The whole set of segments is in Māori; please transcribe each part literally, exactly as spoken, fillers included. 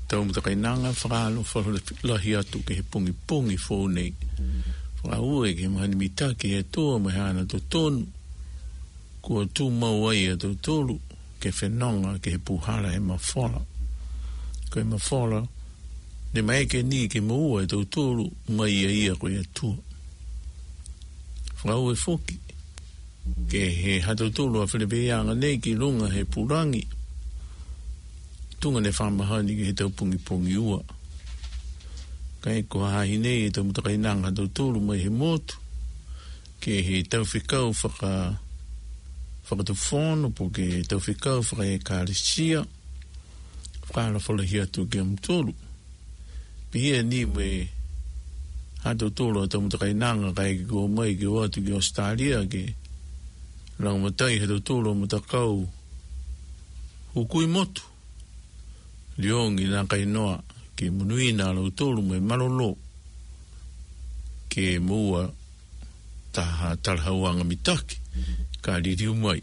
tau mta kainanga whakalo whalahi atu ke he pungi pungi whonei. Whakaue ke mahani mitaki e toa mai hana to tonu. Kua tū mau ai a tau tolu ke whenonga ke he puhara e mawhala. Ko e mawhala, ne mai ke ni ke maua e tau tolu mai ia ia koe atua. Whakaue whoki, ke he hatau tolu a whilepeanga nei ki runga he purangi. Tunga ne whamahani ke he tau pungi pungi ua. Kai ko hahi nei e tau mutakainanga tau tolu mai he motu. Ke he tau whikau whaka whakatu whono po ke tau whikau whaka e kārisia. Whakara whalahi atu ke amtolu. Pihia ni me hatau tolu a tau mutakainanga kai ke kua mai ke watu ke Australia ke rangamatai hatau tolu mutakau hukui motu. Liongi nā kainoa ke munuina lau tolu mai malolo ke mua taha talhauanga mitaki ka ririu mai.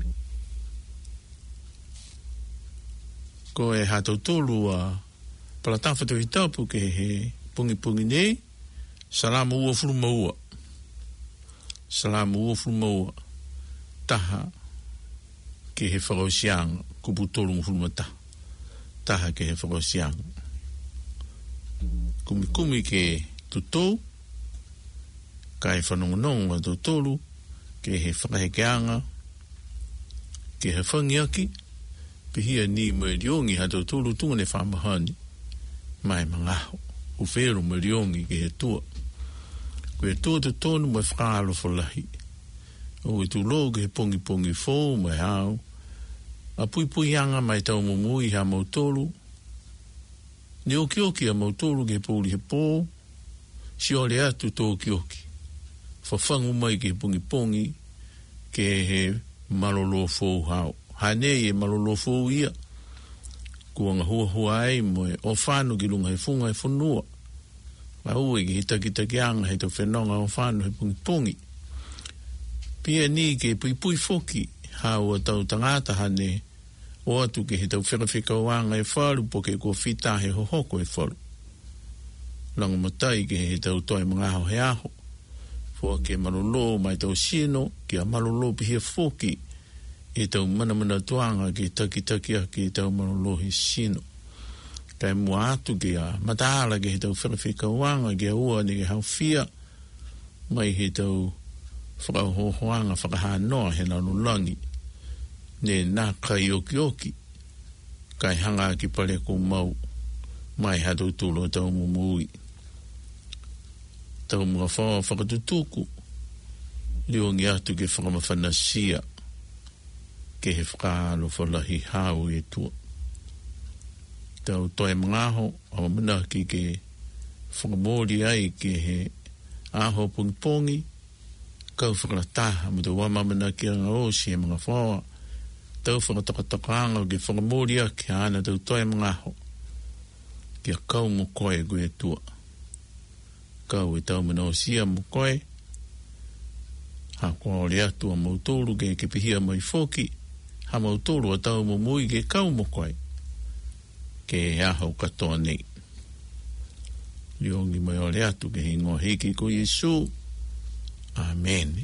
Ko e hatau tolu a palatawhatu i tapu ke he pungi pungi nei salamu ua furuma ua. Salamu ua furuma ua taha ke he whakausianga kupu tolu furuma taha. Taha ke he whakausianga. Kumi kumi ke tutou, ka e whanongonongo a tutolu, ke he whakahekeanga, ke he whangiaki, pihia ni me riongi ha tutolu tunga ne whamahani, mai mangaho, uwhero me riongi ke he tua. Ko e tua tutonu me whakaalo whalahi. O e tu lo ke he pongi pongi fō, mai hao, a pui pui anga mai tau mumui ha mautolu, ni oki oki a mautolu ke pōli he pō, si ole atu tō oki oki. Whawhangu mai ke pungi pongi, ke he malolo fō hao. Hanei e malolo fō ia, kuanga hua hua ai mo e o whānu ki lunga he funga he whanua. A ue ki hita ki taki anga he tau whenonga o whānu he pungi pongi. Pia ni ke pui pui foki, hao a tau tangata hane, o atu ke he tau whekawheka wanga e wharu po ke kua whita he hohoko e wharu. Langa matai ke he tau toi mga aho he aho. Fua ke malolo mai tau sino, ke a malolo pihia whoki e tau mana mana tuanga ke taki taki a ke tau malolo he sino. Kai mua atu ke a mataala ke he tau whekawheka wanga ke a ua ni ke hau fia mai he tau whakahohoanga whakahanoa he nanulangi. Ne nā kai oki oki, kai hanga ki pare ko mau, mai hatu tulo tau mumui. Tau mga whawa whakatutuku, liongi atu ke whakamawhanasia, ke he whakaalo whalahi hau e tua. Tau toi mangaho, awa mana ki ke whakamori ai ke he aho pungi pongi, kau whakarataha, muta wamamana ki anga osi e mga whawa, tau whakatakatakaanga ke whakamoria ke ana tau toi mga ho. Kia kau mo koe koe tua. Kau e tau mana o sia mo koe. Ha kua ore atu a mautolu ke ke pihia mai foki. Ha mautolu a tau mo mui ke kau mo koe. Ke aho katoa nei. Liongi mai ore atu ke hingo hiki ko Yesu. Amen.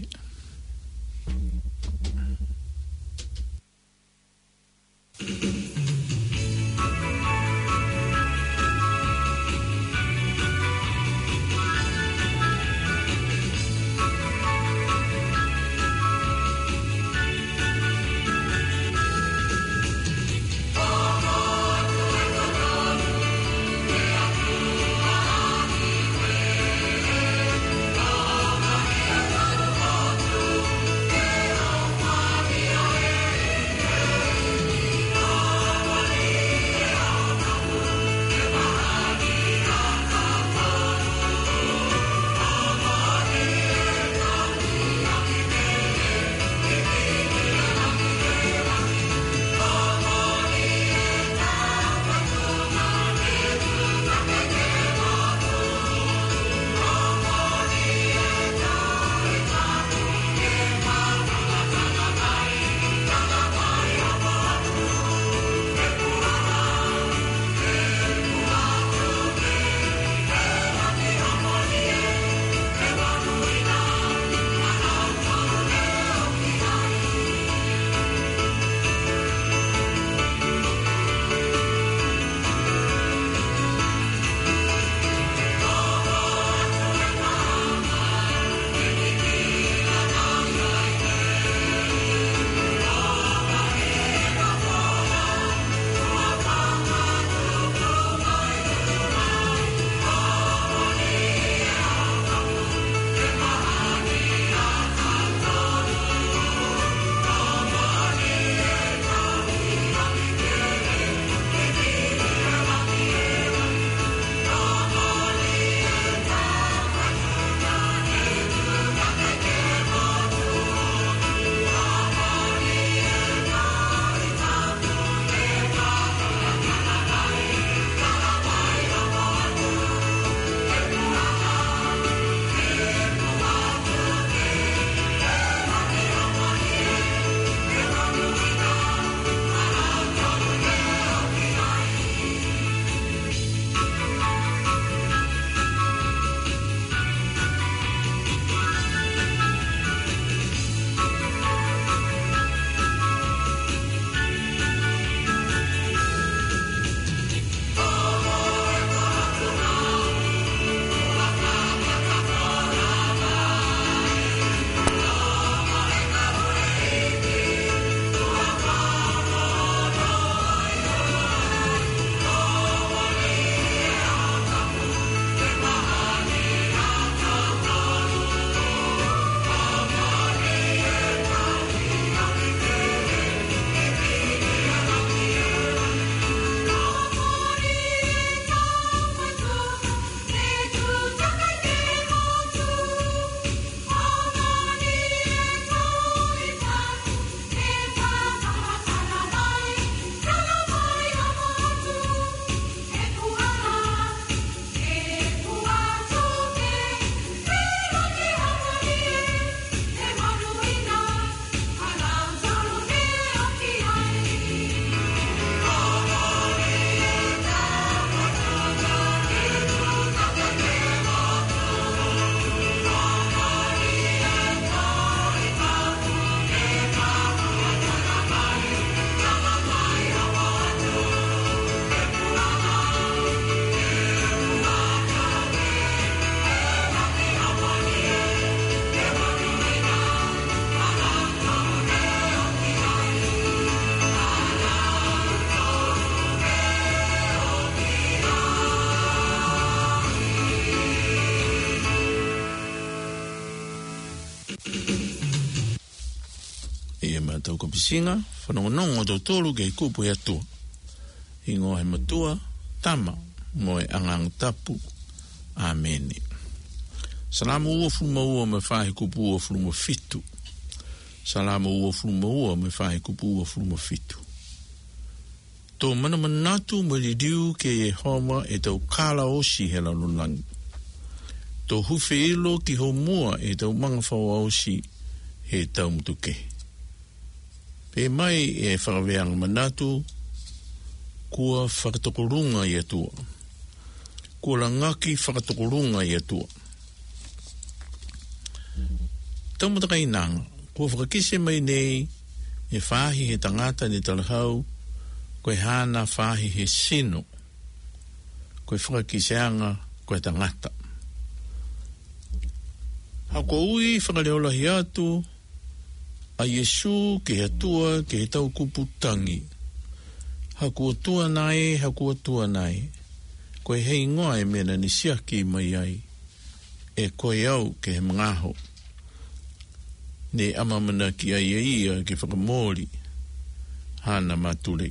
tau kapisinga, whanongonongo tau tolu ke kupu e atua. Ingo he matua, tama, mo e angang tapu. Amene. Salamu ua fulma ua me whahe kupu ua fulma fitu. Salamu ua fulma ua me whahe kupu ua fulma fitu. Tō mana manatu mo li diu ke e homa e tau kala osi he lalulangi. Tō hufe ilo ki ho mua e tau manga whaua osi he tau mutuke. Pe mai e whakaweanga manatu kua whakatokorunga i atua. Kua langaki whakatokorunga i atua. Tau mutakai nanga, kua whakakise mai nei e whahi he tangata ni talahau koe hana whahi he sino. Koe whakakiseanga koe tangata. Hako ui whakaleola hi atu a Yesu ke atua ke he tau kupu tangi. Haku atua nai, haku atua nai. Koe hei ngoa e mena ni siaki mai ai. E koe au ke he mangaho. Ne amamana ki ai ia ke whakamori. Hana matule.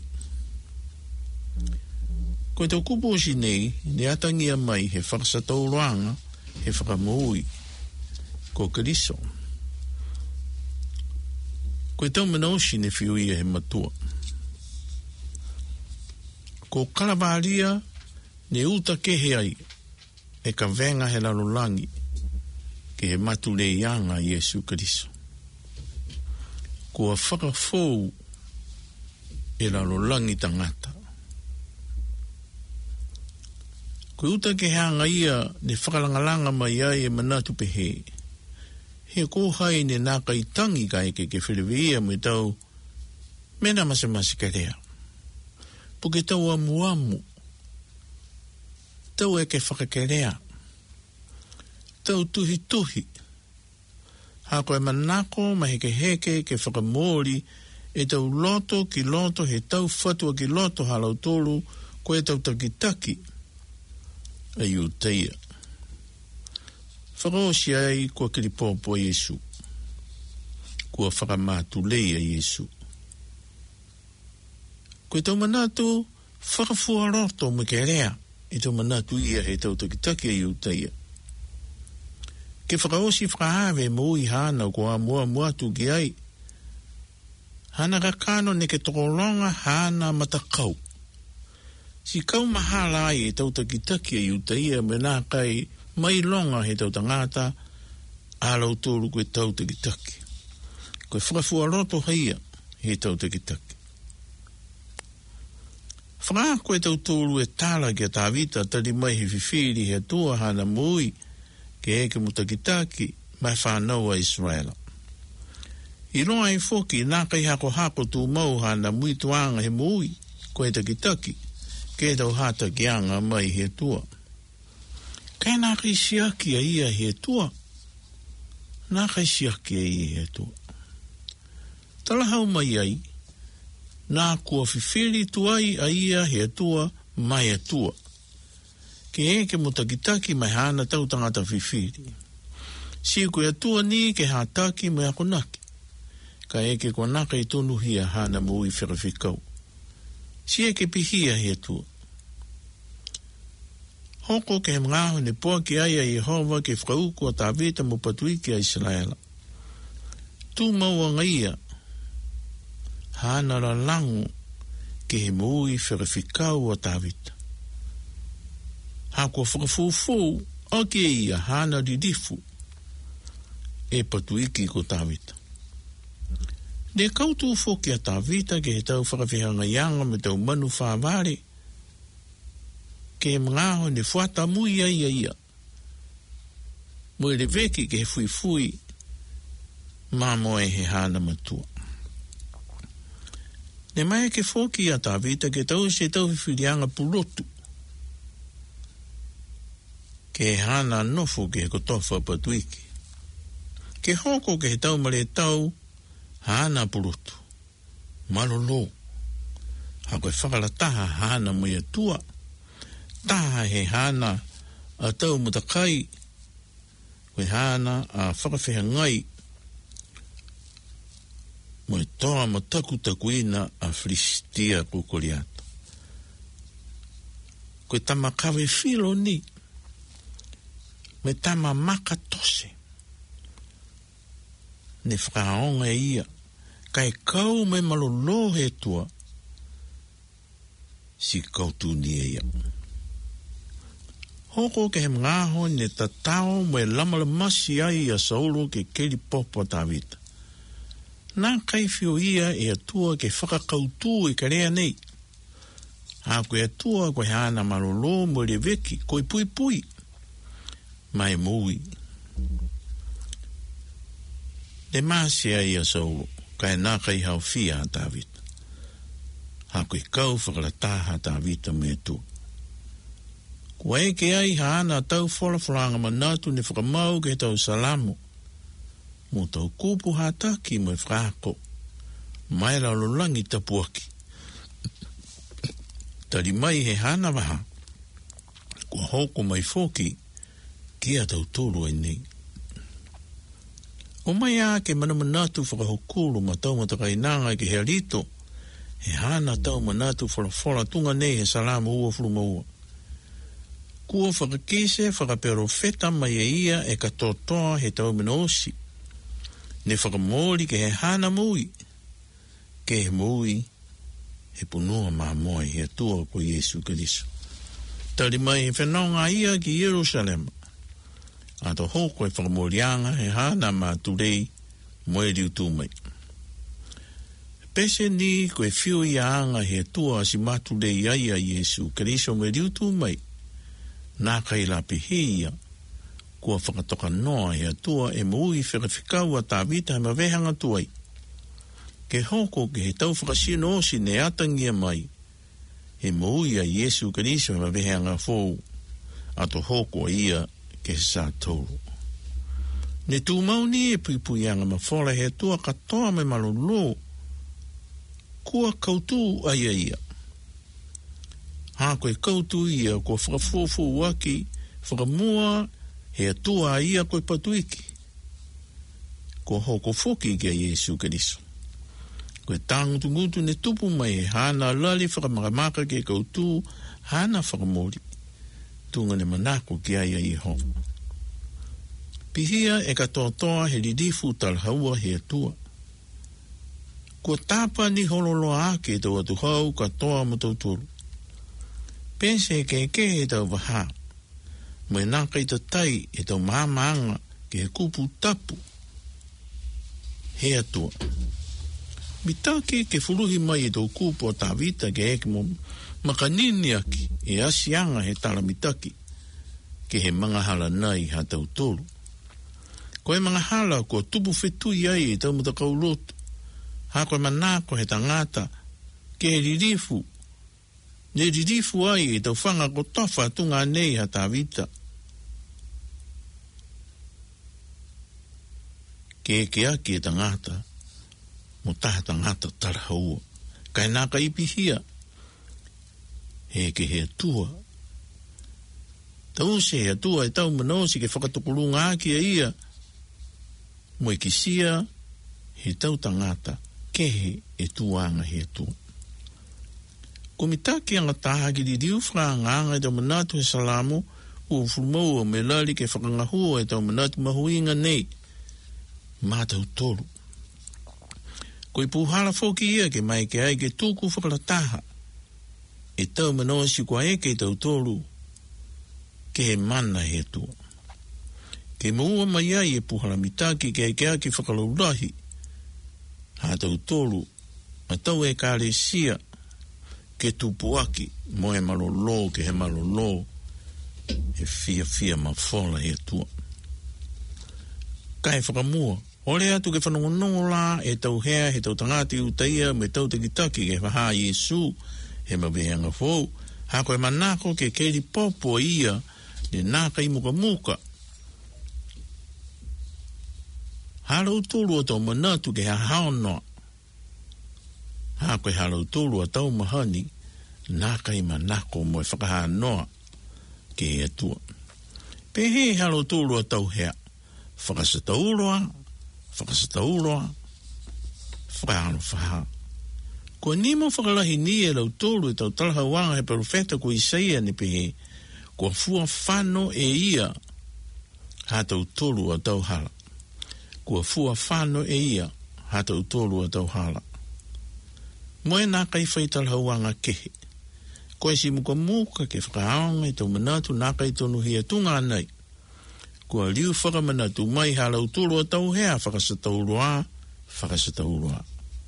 Koe tau kupu osi nei, ne atangia mai he whakasatau roanga, he whakamoi. Ko Keriso. Koe tau mana osi ne whiuia he matua. Ko Kalavaria ne uta kehe ai e ka venga he lalulangi ke he matule ianga Yesu Keriso. Ko a whakafou e lalulangi tangata. Ko uta ke hanga ia ne whakalangalanga mai ai e manatu pehe. He kohai ne naka i tangi ka eke ke whiriwia me tau mena masamasi ka rea. Puke tau amu amu. Tau eke whakakerea. Tau tuhi tuhi. Hako e manako ma heke heke ke whakamori e tau loto ki loto he tau whatua ki loto halau tolu ko e tau takitaki. A iu teia. Whakaosi ai kua kiripopo a Yesu. Kua whakamatu lei a Yesu. Koe tau manatu whakafua roto me ke rea. E tau manatu ia he tau takitaki a iu teia. Ke whakaosi whakahave mo i hana kua mua muatu ki ai. Hana kakano ne ke tokolonga hana matakau. Si kau mahala ai e tau takitaki a iu teia me nā kai mai longa he tau tangata alau tōru koe tau takitaki. Koe whakafua roto haia he tau takitaki. Whaka koe tau tōru e tāla ki a tāwita tari mai he whiwhiri he tua hana mui ke eke mutakitaki mai whanau a Israela. I roa i whoki nā kai hako hako tū mau hana mui tuanga he mui koe takitaki ke tau hata ki anga mai he tua. Kai nā kai siaki a ia he tua. Nā kai siaki a ia he tua. Talahau mai ai. Nā kua whiwhiri tuai a ia he tua mai a tua. Ke eke mutakitaki mai hana tau tangata whiwhiri. Si koe atua ni ke hātaki mai ako naki. Ka eke kua naka i tonu hia hana mui whirawhikau. Si eke pihia he tua. Hoko ke he mngaho ne poa ki ai a Yehova ke whakauku a tāweta mo patui ki a Israela. Tū maua ngaia, hana la langu ke he mui whirawhikau a tāweta. Hako whakafufu o ke ia hana didifu e patui ki ko tāweta. Ne kautu foki a tāweta ke he tau whakawhihanga ianga me tau manu whāware ke mngaho ne fuata mui ia ia ia. Moe le veki ke he fui fui ma moe he hana matua. Ne mai ke foki a tāwita ke tau se tau whiwhirianga pulotu. Ke hana nofo ke he kotofa patuiki. Ke hoko ke he tau mare tau hana pulotu. Malolo. Hako e whakalataha hana moe atua. Taha he hana a tau mutakai. Koe hana a whakawhiha ngai. Moe toa mataku takuina a Filistia kukoliato. Koe tama kawe filo ni, me tama maka tose. Ne whakaonga ia, kai kau me malolo he tua, si kautu ni ia. Hoko ke he ngaho ne tatao me lamala masi ai a saulu ke keli popo tawita. Nā kai whio ia e atua ke whakakautu e karea nei. Hā koe atua koe hana malolo mo le veki koe pui pui. Mai mui. Le masi ai a saulu, kai nā kai hau fia a tawita. Hā koe kau whakalataha tawita me atua. Kua eke ai haana tau whola wholanga manatu ne whakamau ke tau salamu. Mo tau kupu hataki mo e whako. Mai la lolangi tapuaki. Tari mai he hana waha. Kua hoko mai foki kia tau tolu ai nei. O mai a ke mana manatu whakahokulu ma tau matakainanga ke he alito. He hana tau manatu whola whola tunga nei he salamu ua fuluma ua. Kua whakakise whakaperofeta mai e ia e katotoa he tau mena osi. Ne whakamori ke he hana mui. Ke he mui he punua maa moe he atua ko Yesu Keriso. Tari mai he whenonga ia ki Jerusalem. Ato hoko e whakamorianga he hana maa turei moe riu tūmai. Pese ni koe whio ia anga he atua si maturei ai a Yesu Keriso moe riu tūmai. Nā kai la pihia, kua whakatoka noa he atua e mui whikawhikau a tāwita he mawehanga tuai. Ke hoko ke he tau whakasino osi ne atangia mai, he mui a Yesu Keriso he mawehanga fōu, ato hoko ia ke sa tōru. Ne tū mauni e puipuianga mawhola he atua katoa me malolo, kua kautu aia ia. Hā koe kautu ia ko whakafofu waki, whakamua he atua ia koe patuiki. Ko hoko foki kia Yesu Keriso. Koe tangutu ngutu ne tupu mai he hana lali whakamakamaka ke kautu hana whakamori. Tunga ne manako kia ia i ho. Pihia e katoa he ridifu talhaua he atua. Ko tapa ni hololoa ake tau atu hau katoa matauturu. Pense ke ke e tau waha. Moe naka i tai e tau maamaanga ke he kupu tapu. He atua. Mitake ke furuhi mai e tau kupu o tāwita ke eke mo makanini aki e asianga he tala mitaki ke he mga hala nai ha tau tolu. Ko e mga hala ko tupu whetui ai e tau mutakau lotu. Ha koe manako he tangata ke he ririfu. Ne ririfu ai e tau whanga ko tofa tunga nei ha tāwita. Ke ke aki e tangata, mo taha tangata tarahaua. Kai naka ipihia, he ke he atua. Tau se he atua e tau manosi ke whakatukulunga aki a ia. Mo e kisia, he tau tangata, ke he e tuanga he atua. Ko mitaki anga taha ki di diu whanganga e tau manatu he salamu u fulmau o me lali ke whakangahua e tau manatu mahuinga nei mātau tolu. Ko i puhala whoki ia ke mai ke ai ke tūku whakalataha e tau manosi kua e ke tau tolu ke he mana he tua. Ke maua mai ai e puhala mitaki ke ai ke ai ke whakalaurahi ha tau tolu ma tau e kāre sia ke tupuaki mo e malolo ke he malolo e fia fia ma fola he tua. Kai whakamua, ole atu ke whanongonongo la e tau hea he tau tangati utaia me tau te kitaki ke whaha Yesu he maweanga fōu. Hako e manako ke keri popo ia ne naka i muka muka. Halo tulu o tau manatu ke ha haonoa. Hako e halo tulu o tau mahani naka i manako mo e whakaha noa ke e atua. Pehe halo tulu o tau hea. Whakasatauroa, whakasatauroa, whakaano whaha. Ko nimo whakalahi ni e lau tolu e tau talahawanga he profeta ko Isaia ni pehe, ko fua whano e ia ha tau tolu a tau hala. Ko fua whano e ia ha tau tolu a tau hala. Moe nā kai whai talahawanga kehe. Ko e si muka muka ke whakaanga e tau manatu nā kai tonu hia tunga nei. Ko a liu whakamanatu mai ha lau tolu a tau hea whakasatau roa, whakasatau roa.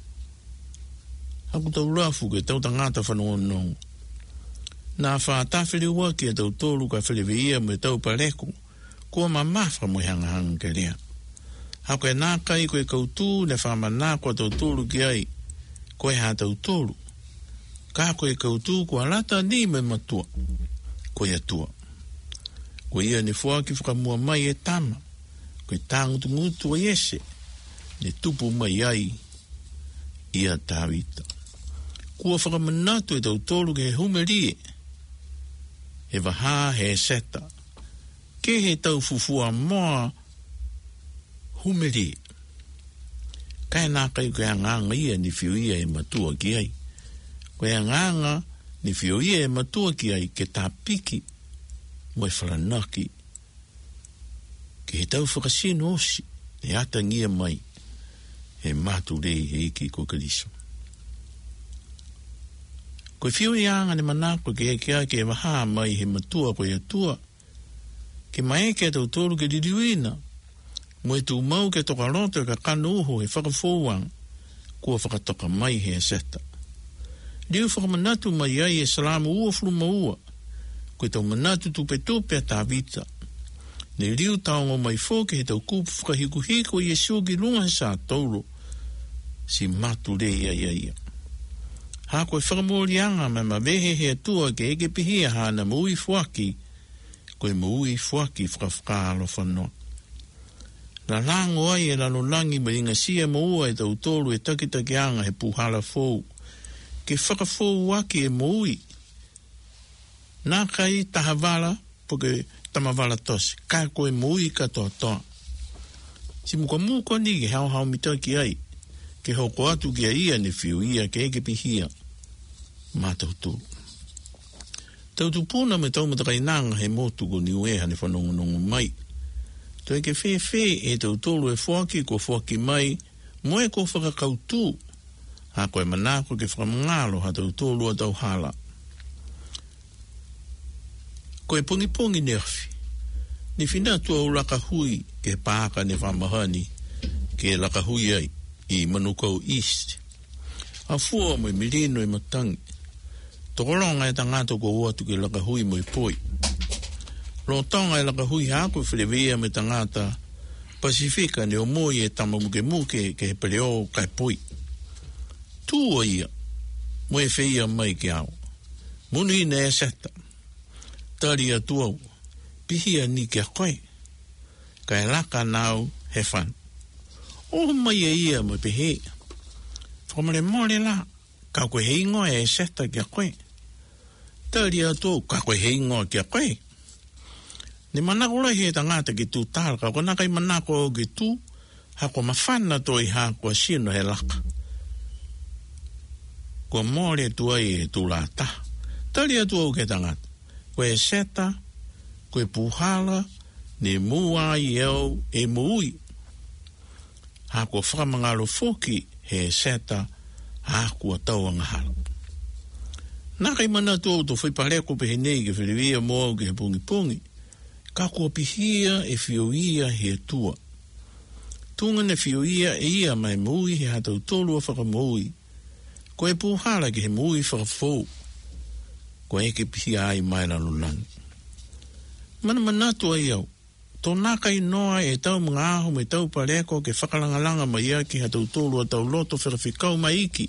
Haku tau rafu ke tau tangata whanonong. Nā whaatawhiri ua ki a tau tolu ka whiriwia me tau pareko, kua ma mawha mo hanga hanga ke rea. Haku e nā kai koe kautu ne whamanā kua tau tolu ki ai, koe ha tau tolu. Ka koe kautu kua lata ni me matua, koe atua. Koe ia ni fua ki whakamua mai e tama, koe tāngutu ngutu a yese, ne tupu mai ai, ia tāwita. Kua whakamanatu e tau tolu ke he humerie, he waha he seta, ke he tau fufua moa humerie. Kai nā kai koe anganga ia ni whiu ia e matua ki ai. Koe anganga ni whiu ia e matua ki ai ke tā piki mo e wharanaki. Ke he tau whakasino osi, e atangia mai, he mātu rei he iki ko kaliso. Koe whiu ianga ni manako ke eke a ke waha mai he matua koe atua, ke mai ke tau tolu ke diriuina, mo e tu mau ke toka roto ka kanu uho he whakafouang, kua whakatoka mai he seta. Liu whakamanatu mai ai e salamu ua fluma ua, koe tau manatu tupe tupe a tā vita. Ne liu taongo mai fōke he tau kupu whakahiku hiko i e sugi lunga he sā tauro, si matu re ia ia ia. Ha koe whakamorianga me ma vehe he atua ke eke pihia hana mui fuaki, koe mui fuaki whakawhakaalo whanua. Na lango ai e lalo langi ma inga sia moua e tau tolu e takitakianga he puhala fōu, ke whakafou waki e mui. Nā kai tahavala, poke tamavala tosi, kai koe mui katoa toa. Si muka muka ni ke hao hao mitaki ai, ke hoko atu ki a ia ne whiu ia ke eke pihia, mā tau tū. Tau tupuna me tau matakai nanga he motu ko niueha ne whanongonongo mai. Tau eke whee whee e tau tolu e whaki ko whaki mai, moe ko whakakautu, ha koe manako ke whakamangalo ha tau tolu a tau hala. Koe pungi pungi nerfi, ni whina tua o laka hui ke pāka ne whamahani, ke laka hui ai, i Manukau East. A fua mo i Mirino i Matangi. Tokoronga e tangato ko uatu ke laka hui mo i poi. Lo tonga e laka hui hako i whilewea me tangata Pasifika ne o moi e tama muke muke ke he peleo kai poi. Tua ia, mo e whia mai ke au. Muni ne e seta. Tari a tuau, pihia ni ke koe. Kai laka nau he whan. O mai e ia mo pehe. Whamare mole la, ka koe hei ngoa e seta kia koe. Tari a tuau, ka koe hei ngoa kia koe. Ni manako lai he tangata ki tū tāla, ka koe nakai manako o ki tū, hako mawhana toi ha kua sino he laka. Kua mole tu ai e tū la ta. Tari a tuau ke tangata. Koe seta, koe puhala, ne mua i eo e mui. Ha kua whakamangalo foki he seta, ha kua tauanga hala. Nā kai mana tō tō whaipareko pehe nei ke whiriwia moa ke he pungi pungi, ka kua pihia e whioia he tua. Tunga ne whioia e ia mai mui he hatau tolu a whakamui, koe puhala ke he mui whakafou. Ko eke pihia ai mai la lulangi. Mana manatu ai au, tō naka i noa e tau mga aho me tau pareko ke whakalangalanga mai ia ki hatau tolu a tau loto whirawhikau mai iki.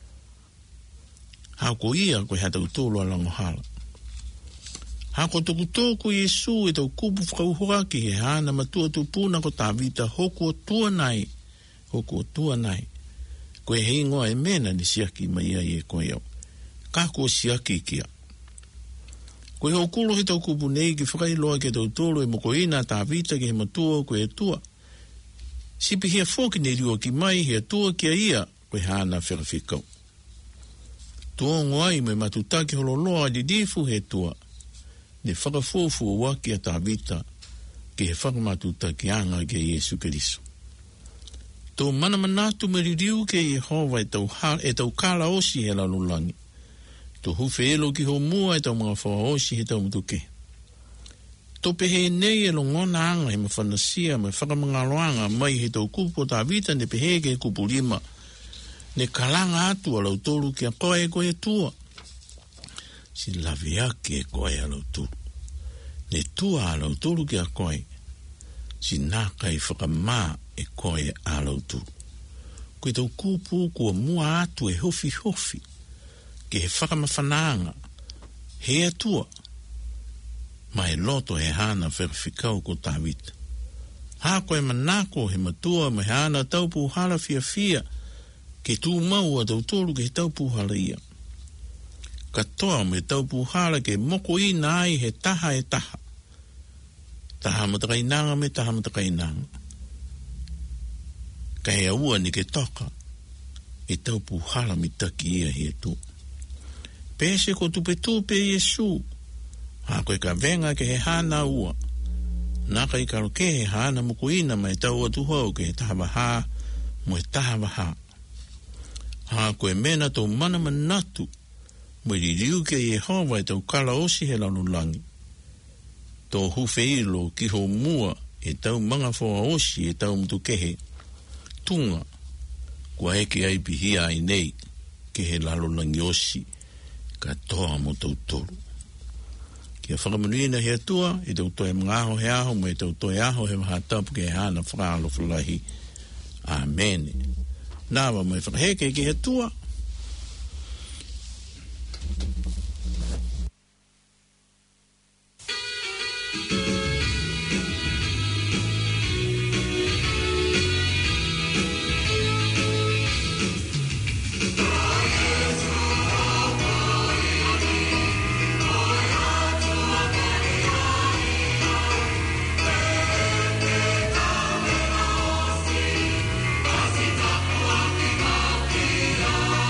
Hako ia koe hatau tolu a langohala. Hako toku tōku Yesu e tau kupu whakauhoaki he hana matua tupuna ko tā vita hoku o tua nai, hoku o tua nai. Koe hei ngoa e mena ni siaki mai ia e koe au. Kako siaki kia. Koe ho kulo he tau kupu nei ki whakailoa ke tau tolo e moko ina tā vita ke he matua koe e tua. Sipi hea whoki ne riwa ki mai hea tua kia ia koe hana whirawhikau. Tua ngoai me matutaki hololoa di difu he tua, ne whakafofu wa ki a tāwita, ke he whakamatuta ki anga ke Iesu Keriso. Tō mana manatu me ririu ke Yehova e tau, e tau kala osi he lalulangi. Tō huwhe elo ki ho mua e tau mga whawa osi he tau mutuke. Tō pehe nei e lo ngona anga he mawhanasia me whakamangaloanga mai he tau kupo tā vita ne pehe ke kupu lima. Ne kalanga atu a lau tolu ki a koe e koe tua. Si lawe ake e koe a lau tolu. Ne tua a lau tolu ki a koe. Si naka i whakamā e koe a lau tolu. Koe tau kupu kua mua atu e hofi hofi. Ke he whakamawhanaanga. He atua. Mai loto he hana whirwhikau ko tāwita. Hā koe manako he matua me hana taupu hala fia fia. Ke tū mau a tau tolu ke taupu hala ia. Katoa me taupu hala ke moko i nai he taha e taha. Taha matakainanga me taha matakainanga. Ka he aua ni ke toka. E taupu hala mi taki ia he tu. Pese ko tupe tupe Yesu. Ha koe ka venga ke he hana ua. Naka i karo ke he hana mukuina mai tau atu hau ke he taha waha mo he taha waha. Ha koe mena tau mana manatu mo i riu ke Yehova e tau kala osi he lanulangi. Tau huwhe ilo ki ho mua e tau manga whawa osi e tau mtu kehe. Tunga kua eke ai pihia ai nei ke he lanulangi osi ka toa mo tau tolu. Kia whakamanuina he atua, e tau toi mga aho he aho, mo e tau toi aho he maha tapu ke he hana whakaalo whalahi. Amen. Nāwa mo e whakaheke ke he atua. Yeah.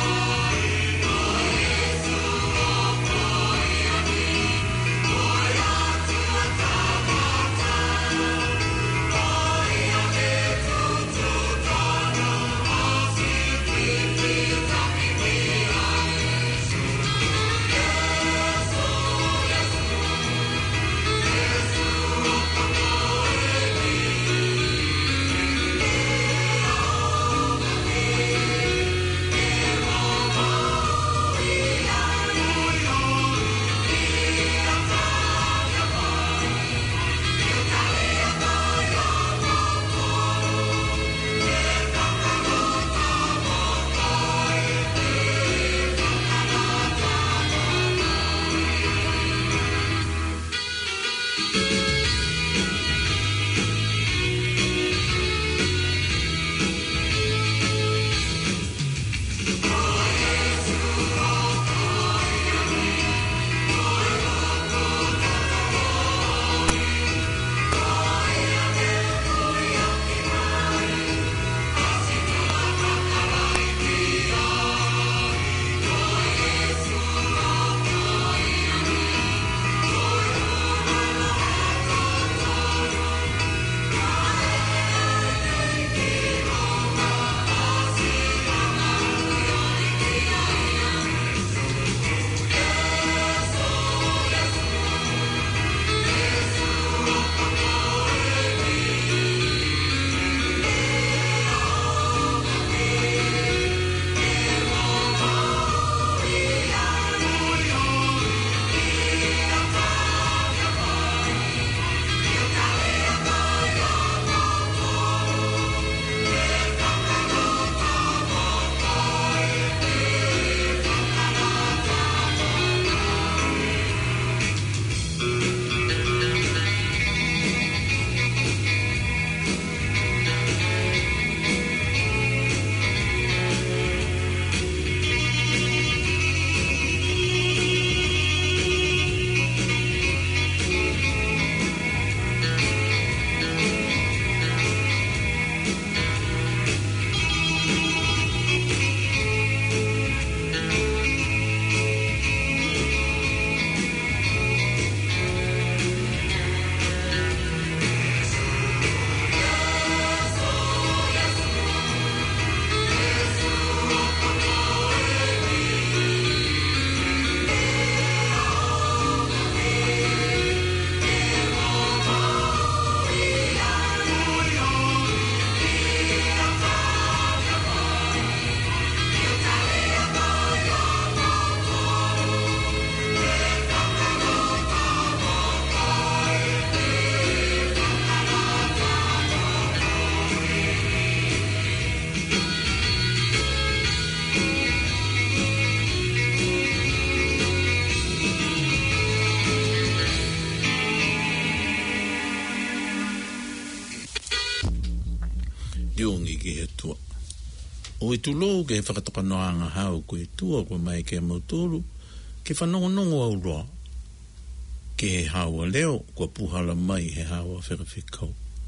o e tulo ke whakatokanoanga hao koe tua ko mai ke mautulu ke whanongonongo au roa ke he hawa leo kua puhala mai he hawa whakawhikau.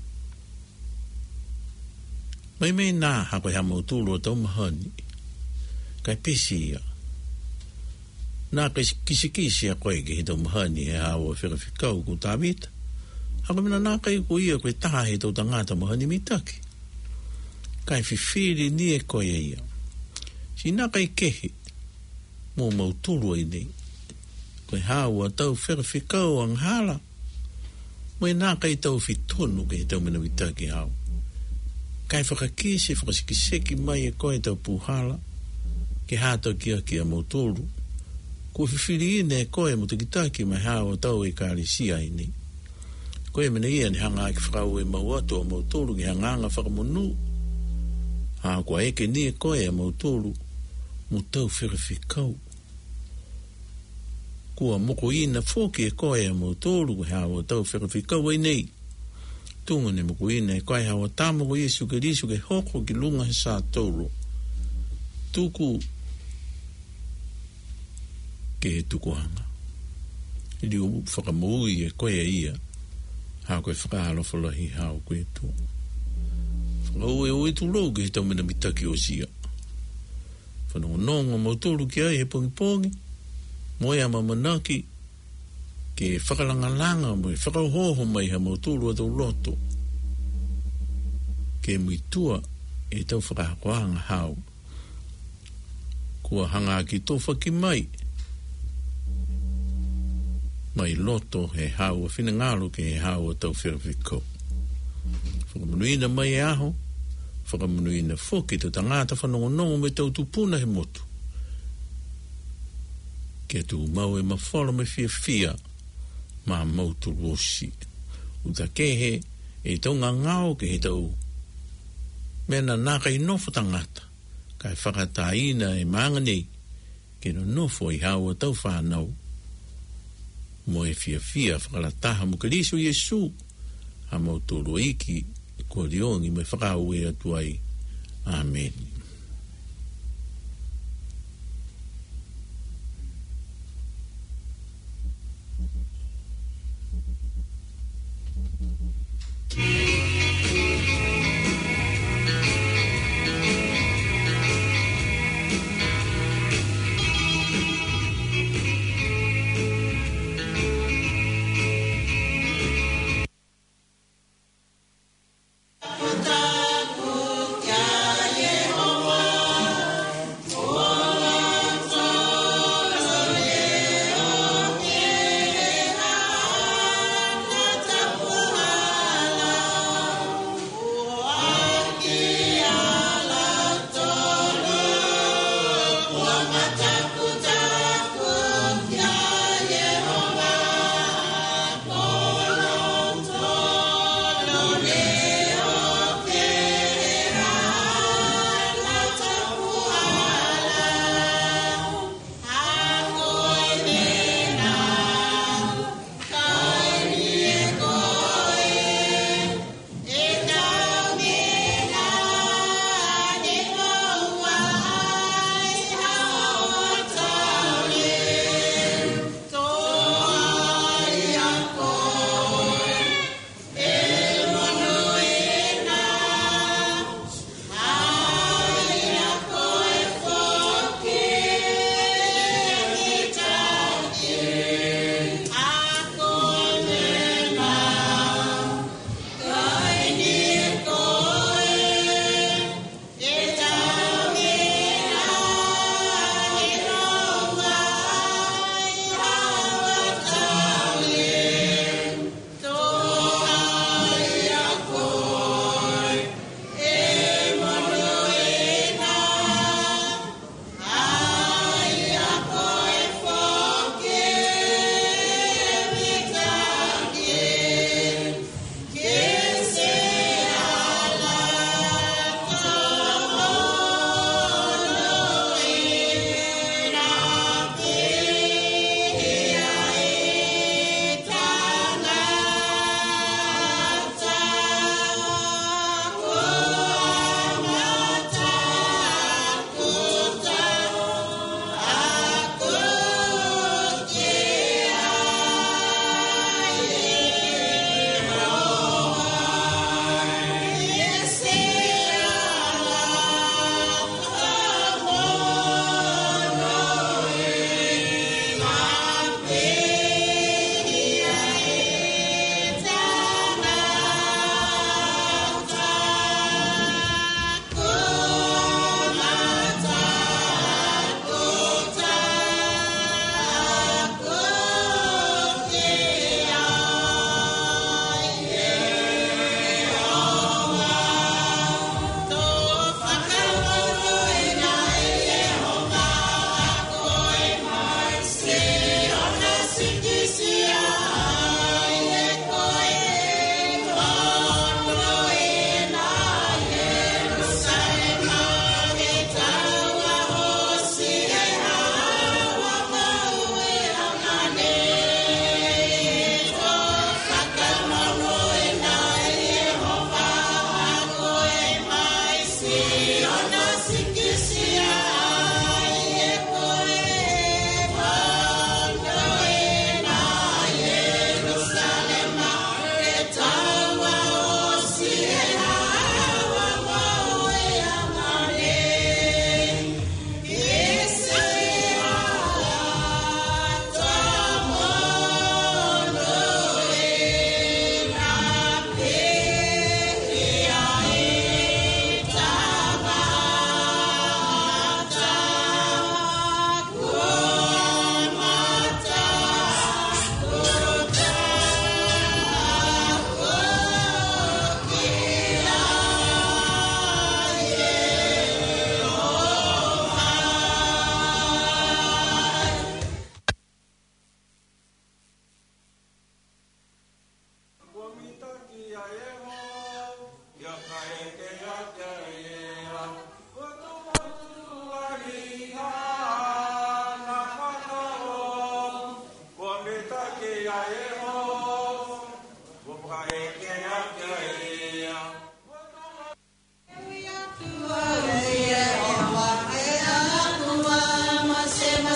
Mai mei nā hako hea mautulu o tau mahani kai pesi ia nā kai kisikisi a koe ke he tau mahani he hawa whakawhikau ku tāwita hako mina nā kai ko ia koe taha he tau tangata mahani mitaki kai whiwhiri ni e koe ia si nā kai kehe mō mautulu ai nei koe hawa tau whakawhikau ang hala mo e nā kai tau whitonu ke he tau mina mitaki hao kai whakakisi whakasikiseki mai e koe tau puhala ke hātau kia kia mautulu ko whiwhiri ine e koe mo te kitaki mai hawa tau e kārisi ai nei koe mena ia ni hanga ki whakau e mauato a mautulu ki hanganga whakamonu ha kua eke ni e koe a mautulu mo tau whakawhikau kua moko ina whoki e koe a mautulu ki hawa tau whakawhikau ai nei tunga ne moko ina e koe hawa tamoko Iesu ke risu ke hoko ki lunga he sā tauro tuku ke he tuku hanga ili u whakamoui e koe ia hao koe whakaalo whalahi hao koe tu whakau e oi tu lou ke he tau mena mitaki o sia whanongo nongo mautolu ki ai he pongi pongi moe ama manaki ke whakalangalanga mo e whakauhoho mai ha mautulu a tau loto ke muitua e tau whakahakoanga hao kua hanga ki tō whaki mai mai loto he hao a whina ngalo ke he hao a tau whirawhiko whakamunuina mai e aho whakamunuina whoki tau tangata whanongonongo me tau tupuna he motu ke tu mau e mawhala me fia fia ma mautu rosi uta kehe e tau ngangao ke he tau mena naka i nofo tangata kai whakataina e mangani ke no nofo i haua tau whanau mo e fia fia whakalataha mo kariso Iesu ha mautu roiki kua riongi me whakau e atuai. Amen. Takut ya Yehova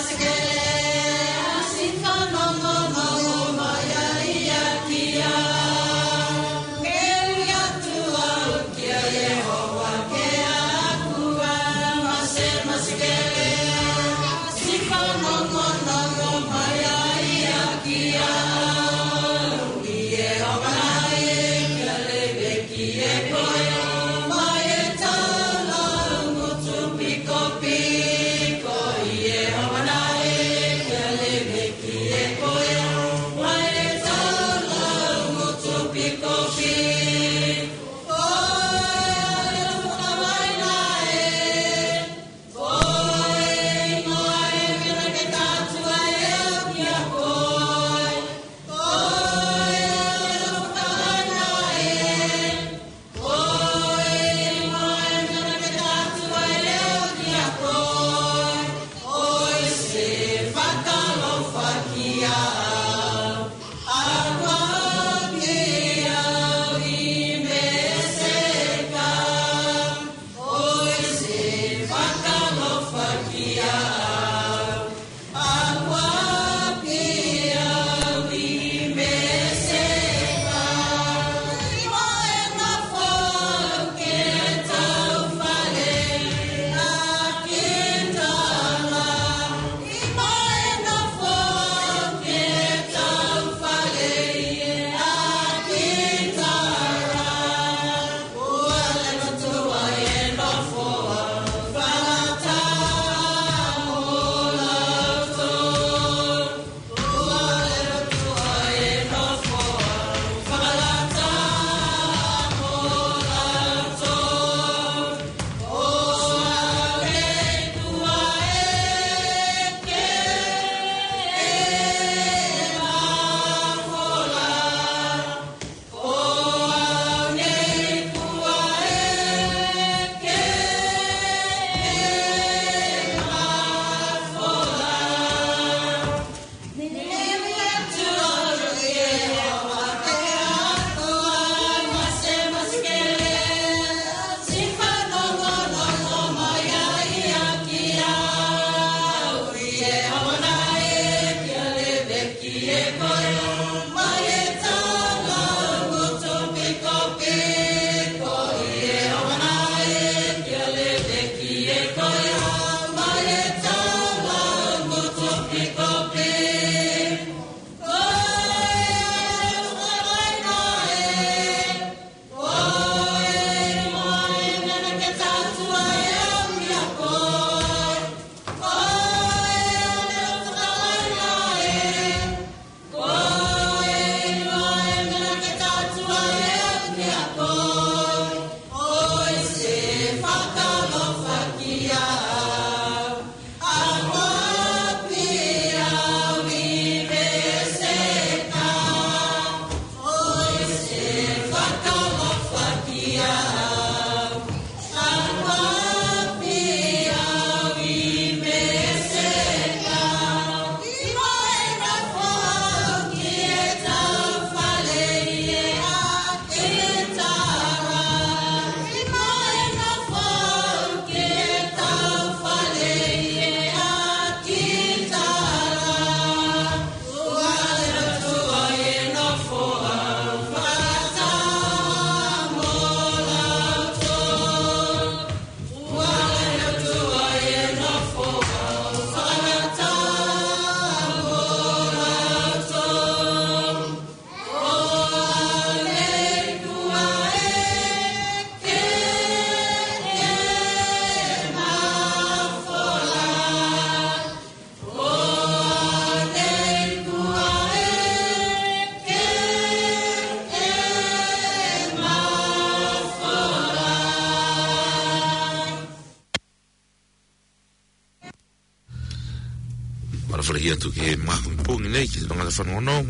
ia tu ke makumpung nei ki no ngala fano no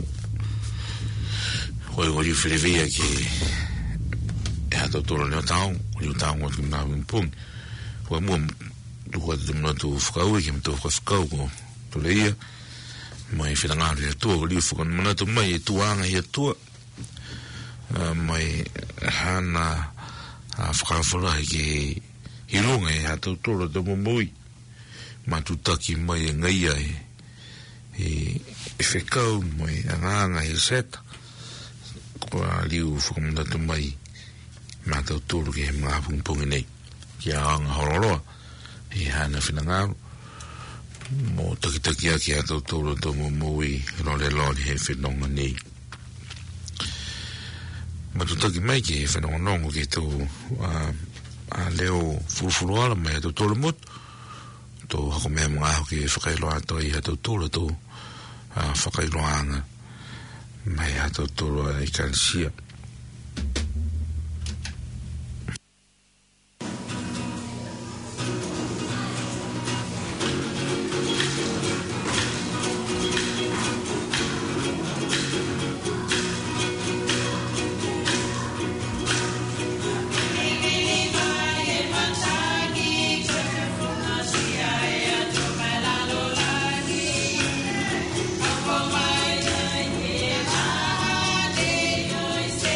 hoi hoi filevia ki e ha totoro ne tau ni tau mo tu makumpung hoi mo tu ho tu no tu fkau ki mo tu fkau ko tu leia mai filanga ri tu li fkon mo tu mai tu anga ia tu mai hana a fkau fola ki hilunga e ha totoro tu mo moi matutaki mai e ngaia e e e whekau mai anganga e seta kua liu whakamundatu mai mātau tōru ki he mga pungpungi nei ki a anga hororoa e hana whinangaru mo takitaki a ki a tau tōru tō mo mui role lori he whinonga nei matutaki mai ki he whinonga nongo ki tō a leo furufuruara mai a tau tōru motu tō hako mea mga aho ki whakailoa ato i a tau tōru tō a whakailoanga mai a tau tōru a i kansia Say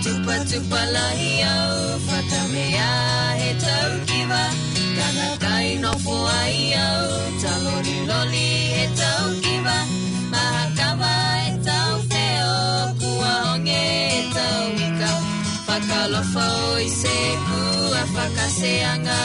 tupa tupa lahi au whakamea he tau kiwa kana kai nofo ai au talori loli he tau kiwa mahakawa he tau feo kua honge he tau ika whakalofo i se kua whakaseanga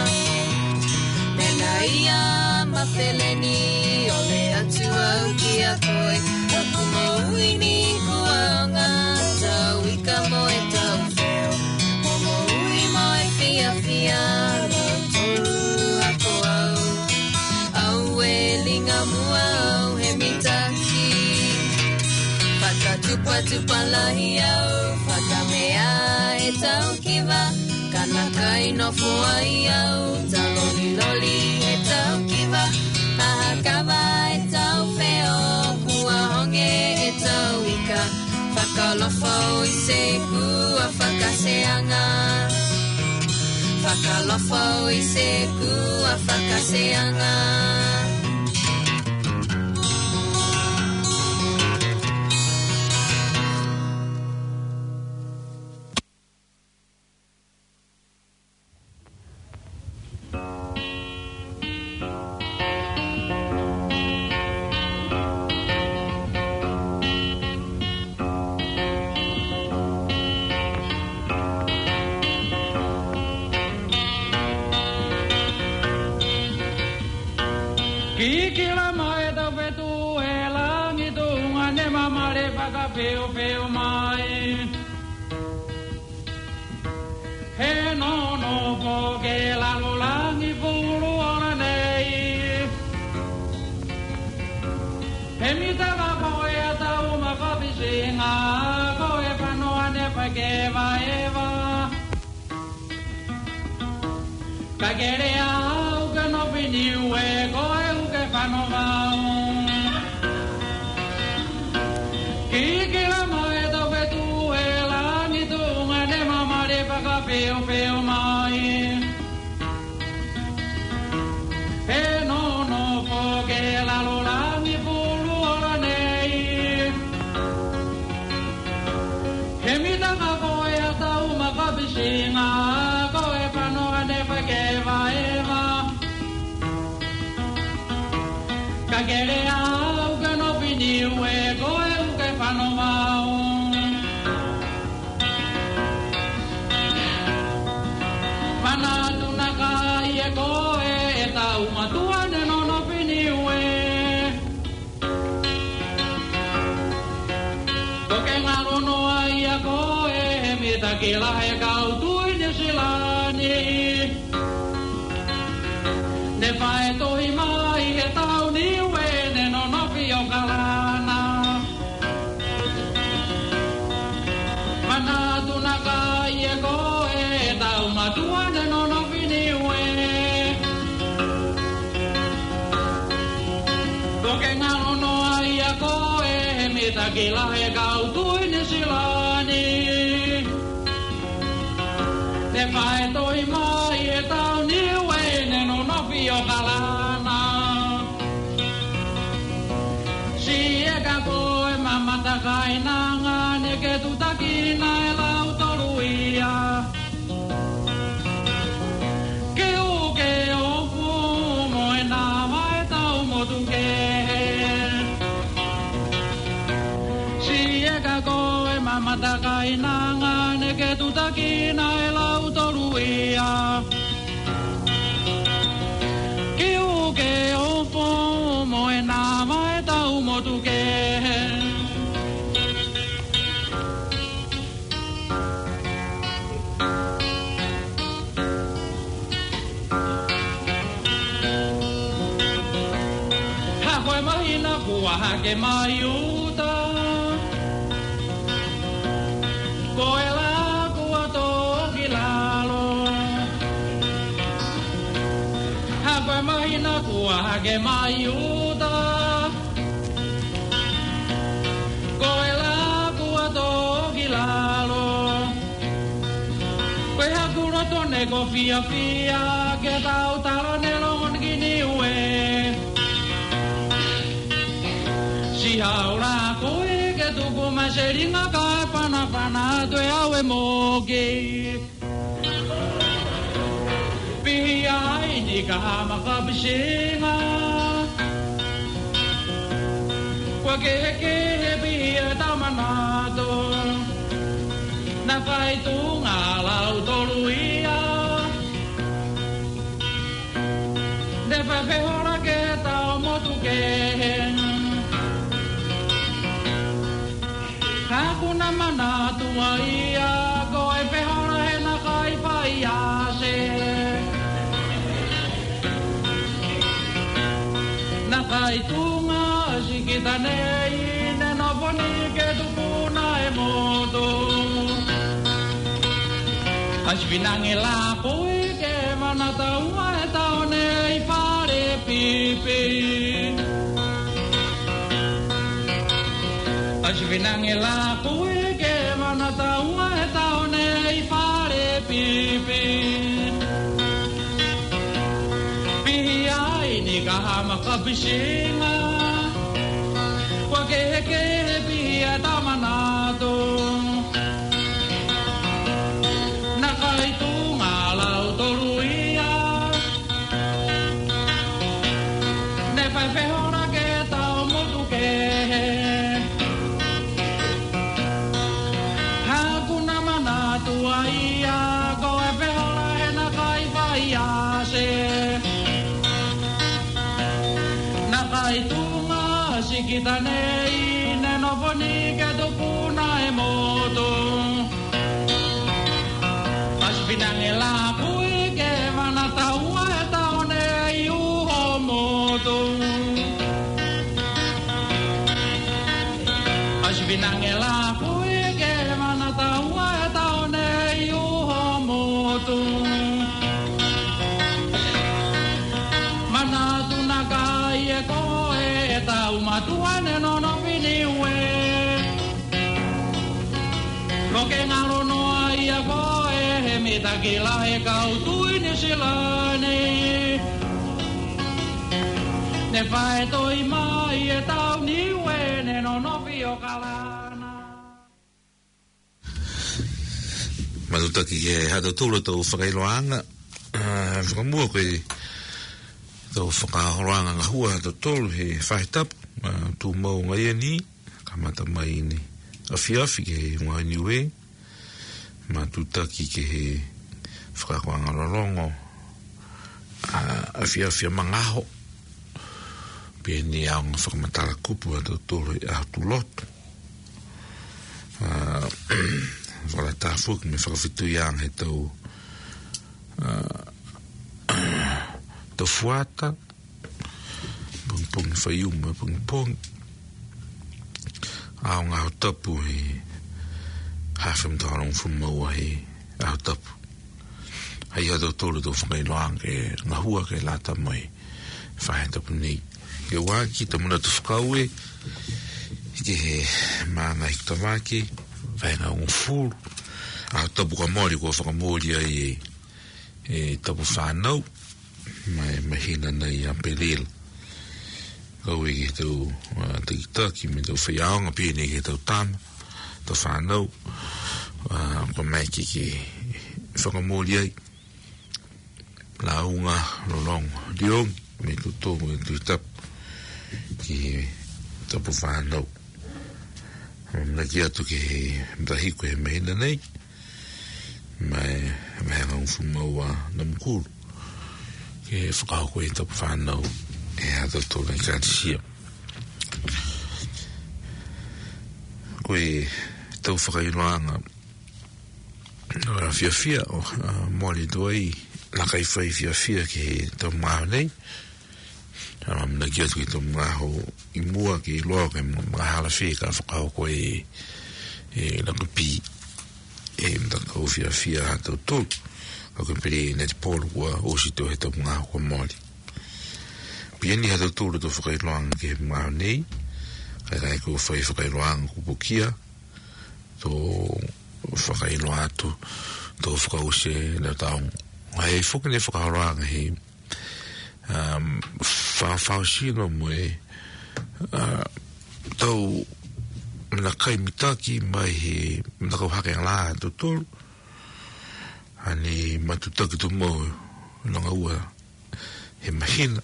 nena ia mawheleni o le atu au ki a koe aku mauini kuanga tau ika mo e tau feo o maui mo e fia fia lo tolu ako au au e linga mua au he mitaki whakatupa tupa lahi au whakamea e tau kiwa kana kai nofo ai au taloli loli e tau kiwa mahakawa e tau feo kua honge e tau ika whakalofo i se kua whakaseanga whakalofo i se kua whakaseanga Feo feo mai he no no po ke la lo langi fulu ona nei he mi ta va po e ta u ma fa bisinga ko e pa no ane pa ke va eva ka kere au ke no vini we ko e u ke fa no va feo feo mai he no no po ke la lo la mi pulu ora nei he mi ta ka po e ta u ma ka bisinga ko e pa no ane pa ke va eva ka kere au ke no vini we ko e u ke pa no va ke la he kau tui ne silani ne fae tohi mai he tau ni we ne no no pio kalana mana tuna kai e ko e tau matua ne no no pini we toke ngalo no ai a ko e me ta ke la he kau tui ne silani ne fae toi mai e tau ni we ne no no pio kalana si e ka koe mamata kai nanga ne ke tutakina e lau toruia ke u ke o pu mo e na mai tau motu ke si e ka koe mamata kai nanga ne ke tutakina e lau toruia ke u ke o pu mo e na mai tau motu ke ha ke mai uta koe la kua toki lalo ha koe mahina kua ha ke mai uta koe la kua toki lalo koe ha kuro tone ko fia fia ke tau talo nelon kini ue si haura koe ke tuku maseringa kai mana pana to awe moge Pia ini kama kabishinga Kwa keke pia tamanado Na kai tunga lau toluia De pepe hora ke tau motu kehen Hakuna manatu ia Koe pehora he na kai pai ase Na kai tunga sikita nei Ne no poni ke tupuna e moto Asvinange la poe ke manata ua e tau nei pare pipi Asvinange la poe ke manata ua e tau nei pare pipi Pihia ini kahama kapishinga Kwa keke pihia tamanato Kita nei ne no poni ke to puna e moto Asvinange la pui ke manata ua e tau nei uho moto Asvinange la pui ke manata ua e tau nei uho moto Manatu na kai e koe e tau matuane no no piniwe Loke ngaro no ai a koe he mitakila he kautuini silane Ne pae toi mai e tau niwe ne no no pio kalana Matutaki ke hata tūra tau whakailoanga whakamua koe tau whakahoanga ngā hua hata tōru he whahitapu tu mau ngai ni kamata mai ni afiafi ke ngā niwe ma tu taki ke he whakakoanga rorongo afiafi a mangaho pe ni au ngā whakamatara kupu a tau tōru e atu lotu wala tāwhuk me whakawhitu iang he tau tau fuata pung pung whaiuma pung pung ao ngā tapu he hawham tārong whumaua he ao tapu hei hata tōru tō whakailoang ke ngā hua ke lata mai whahe tapu nei ke wā ki ta muna tu whakaue ke he maanga i kutamaki whahe ngā ngufuru ao tapu ka mori kua whakamori ai e e tapu whanau mai mahina nei a peril Kau e ke tau takitaki me tau whaiaonga pēne ke tau tama, tau whanau, kwa mai ke ke whakamori ai, la unga rolongo, liong, me tau tōmu e tui tapu, ki tapu whanau. Mna ki atu ke he mtahiko he mehina nei, mai mehenga unwhumaua na mkuru, ke whakahoko e tapu whanau, e hata tōna i kātisia. Koe tau whakairoanga a fia fia o mori doi lakai whai fia fia ke tau maho nei. Mna ki atu ki tau maho i mua ki loa ke mga hala fia ka whakao koe e lakapi e mtakau fia fia hata tō. Ka koe pere neti pōlu kua osi tō he tau maho kua mori. Pieni hata tūru tō whakairoanga ke maho nei, kai kai ko whai whakairoanga ku pukia, tō whakairoa atu, tō whakause na taong. Hei whukane whakairoanga he whawhawsino mo e tau na kai mitaki mai he na ko hake la to tol ani matutaki to mo longa ua he mahina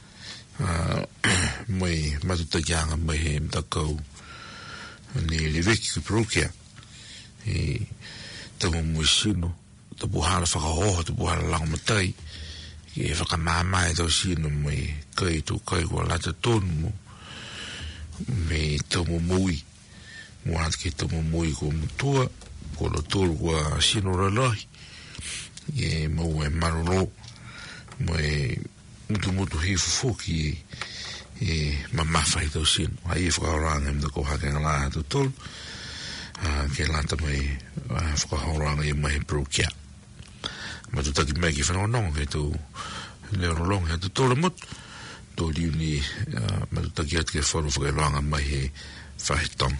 mai matutaki anga mai he mtakau ani leveki ki prokia e tamo muisino to buhala whakahoho to buhala langamatai e whakamamai tau sino mai kai tu kai kua lata tonu mo me tamo mui muat ki tamo mui ko mutua ko lo tolu kua sino ralahi e mau e marolo mo e mutu mutu hifu foki e mamafa i tau sino ai e whakaoranga mda ko hake ngala tu tolu ke lata mai whakaoranga i mai brokia ma tu taki mai ki whanonong ke tu leorolong he tu tolu mut to liuni ma tu taki at ke whanu whakaoranga mai he whahitong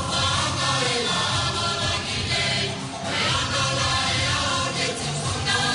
No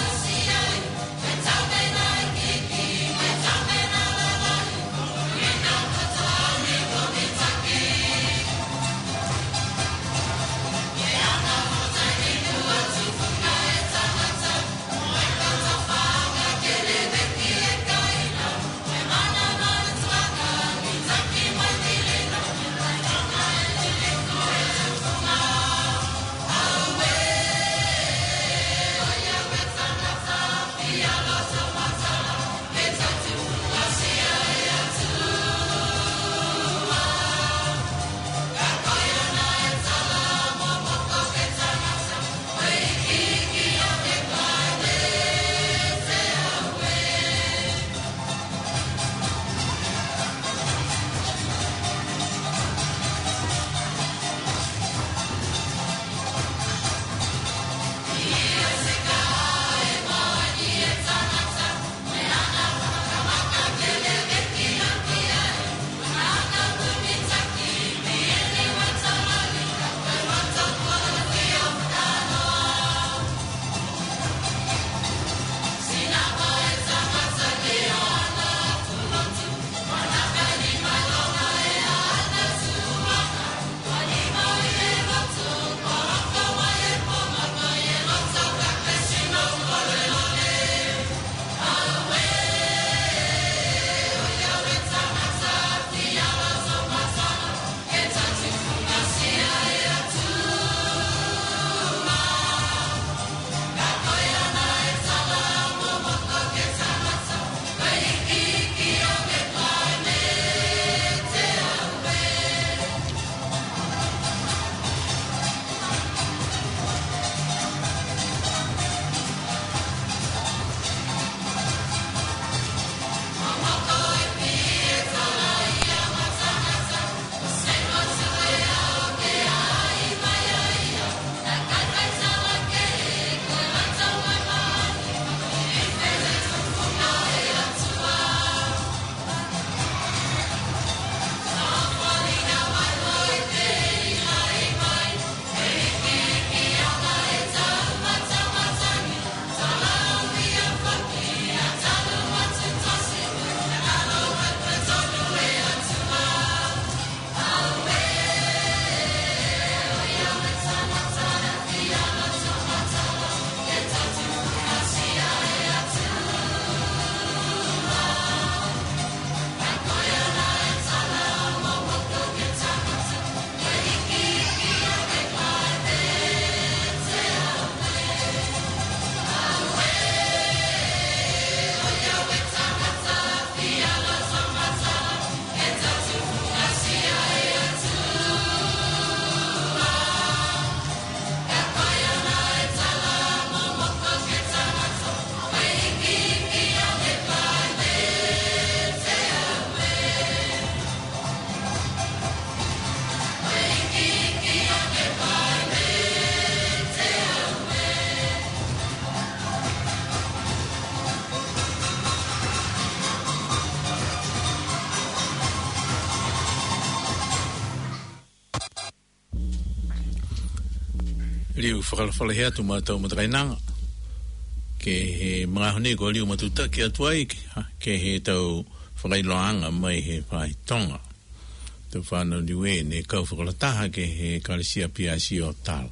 liu whakalawhala hea tu mātau matakainanga. Ke he mga hone ko liu matuta ki atuai ke he tau whakailoanga mai he whai tonga. Tau whanau niwe ne kau whakalataha ke he kalesia piasi o tala.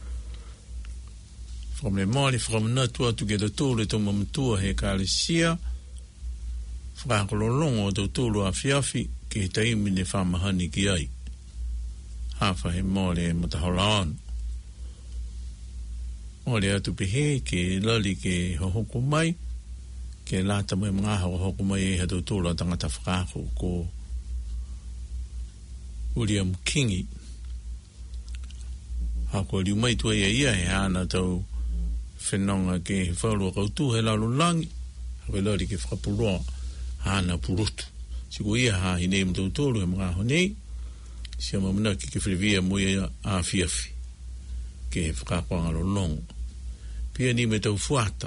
Whakamle mōli whakamanatu atu ke tōtōle tō mamatua he kalesia whakakololongo o tōtōlo a whiawhi ke he taimi ne whamahani ki ai. Hawha he mōle e matahola onu. Mōle atu pehe ke lali ke hohoko mai ke lata mai mga hohoko mai e ha tōtōlo a tangata whakako ko William Kingi. Hako liu mai tua ia ia he hana tau whenonga ke he whaurua kautu he lalo langi. Hako lari ke whakapuroa hana purutu. Siko ia ha hi nei mtautoro he mga honei. Sia mamana ki ke whirivia muia a fiafi. Ke he whakakoanga lo longo. Pia ni me tau fuata.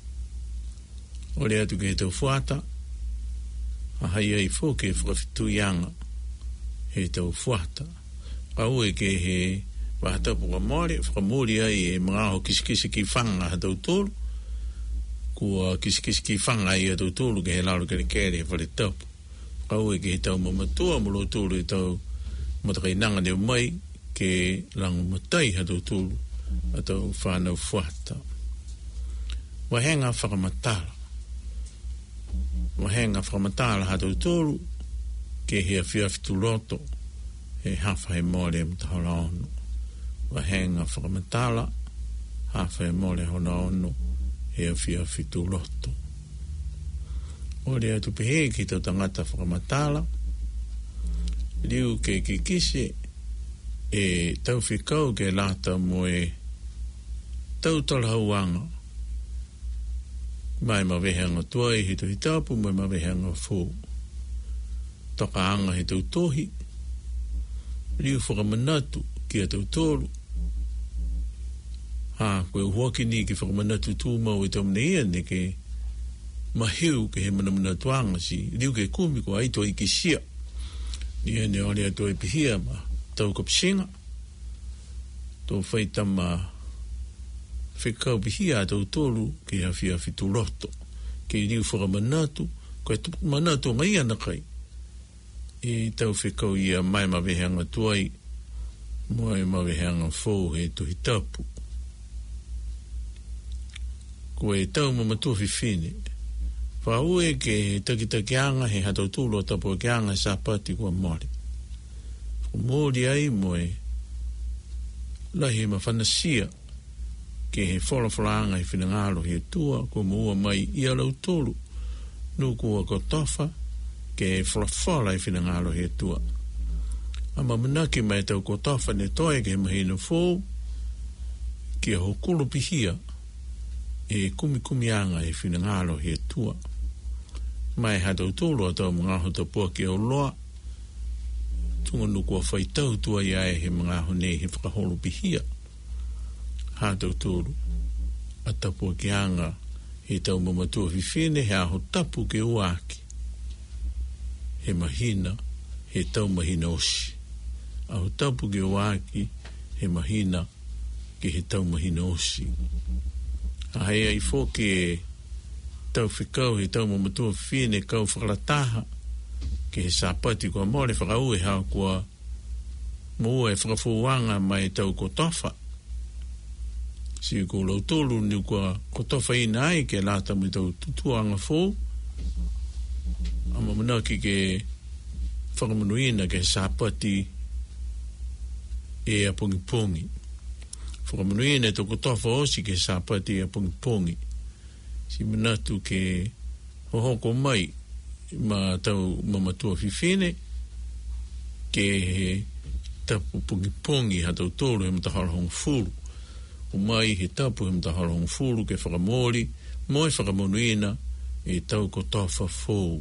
Ore atu ke he tau fuata. A hai ai fo ke whakafitu ianga. He tau fuata. Kaue ke he wahatapu ka mōre. Whakamōri ai e mga ho kisikisi ki whanga ha tau tōru. Kua kisikisi ki whanga ai ha tau tōru ke he laro kere kere he whare tapu. Kaue ke he tau mamatua mulo tōru e tau matakainanga neo mai ke lango matai ha tau tōru a tau whanau fuata. Wahenga whakamatala. Wahenga whakamatala ha tau tōru ke he awhiawhitu roto he hawha he mōre mtahola ono. Wahenga whakamatala hawha he mōre hona ono he awhiawhitu roto. Ore atu pehe ki tau tangata whakamatala liu ke kikise e tau whikau ke lata mo e tau talahauanga mai mawehanga tuai hito hitapu mai mawehanga fō tokaanga he tau tohi liu whakamanatu ki a tau tōru ha koe huaki ni ki whakamanatu tūmau e tau mneia ne ke mahiu ke he manamanatuanga si liu ke kumi ko aito i kisia ni ene ole ato e pihia ma tau kapsinga tō whaitama whekau pihia tau tōru ke hawhia whitu roto ke liu whakamanatu koe manatu ngai ana kai e tau whekau ia mai mawehanga tuai mai mawehanga fō he tuhi tapu koe tau mamatua whiwhine whaue ke takitakianga he hatau tūlo tapu kianga sa pati kua mori mori ai moe lahi ma whanasia ke he wholawhalaanga he whinangalo he tua kua mua mai ia lau tōru nu kua kotofa ke he whalawhala he whinangalo he tua ama manaki mai tau kotofa ne toe ke he mahina fō ki a hokulu pihia e kumi kumi anga he whinangalo he tua mai hatau tōru atau mga hotapua ki au loa tunga nukua whaitau tua iae he mga hone he whakaholo pihia hatau tōru atapua ki anga he tau mamatua whiwhine he aho tapu ke uaki he mahina he tau mahina osi aho tapu ke uaki he mahina ke he tau mahina osi a hei ai fōke e tau whikau he tau mamatua whiwhine kau whakarataha ke he sāpati kua mōre whakaue hao kua mua e whakafuanga mai tau kotofa si ko lau tōru ni kua kotofa ina ai ke lata mai tau tutuanga fō ama manaki ke whakamanuina ke sāpati e a pongi pongi whakamanuina e tau kotofa osi ke sāpati e a pongi pongi si manatu ke hohoko mai ma tau mamatua whiwhine ke he tapu pungi pongi ha tau tōru he matahara hong furu o mai he tapu he matahara hong furu ke whakamori moi whakamonuina e tau kotofa fōu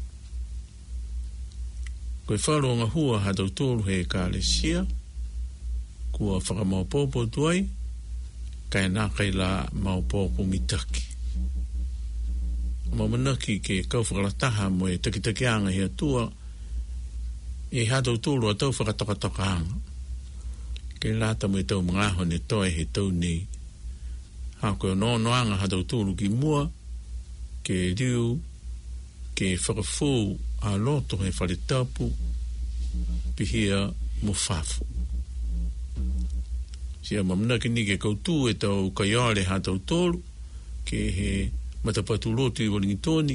koe wharonga hua ha tau tōru he kālesia kua whakamaupopo tuai kai nākai la maupopo mitaki mamanaki ke kau whakarataha mo e takitakianga he atua e hatau tōru a tau whakatokatokanga ke lata mo tau mga ho ne toi he tau nei ha ko no no anga ha tau tūru ki mua ke riu ke whakafu a loto he whare tapu pihia mo whafu sia mamna ki ni ke koutu e tau kaiare ha tau tōru ke he matapatu lotu i Wellingtoni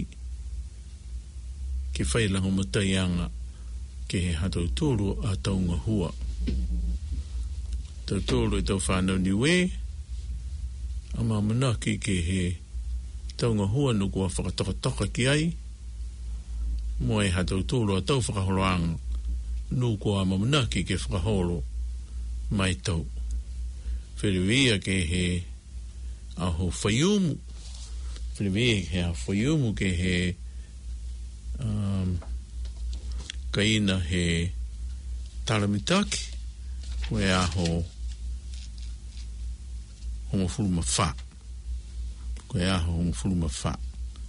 ke whailango mataianga ke he ha tau tōru a tau ngahua tau tōru e tau whanau niwe a mamanaki ke he tau ngahua nuku a whakatokatoka ki ai mo e ha tau tōru a tau whakahoroanga nuku a mamanaki ke whakahoro mai tau whiriwia ke he aho whaiumu whiriwia ke a whaiumu ke he um, kaina he taramitaki we aho hongo furuma wha koe aho hongo furuma wha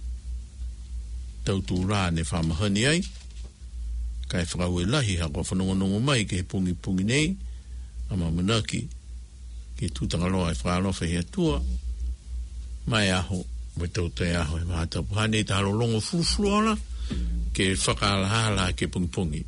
tau tū rā ne whamahani ai kai whakaue lahi hako whanongonongo mai ke he pungi pungi nei ama manaki ke tūtanga loa e whakarofa he atua mai aho me tau te aho e mahata puhane te haro longo furufuru ke whakalahala ke pungi pungi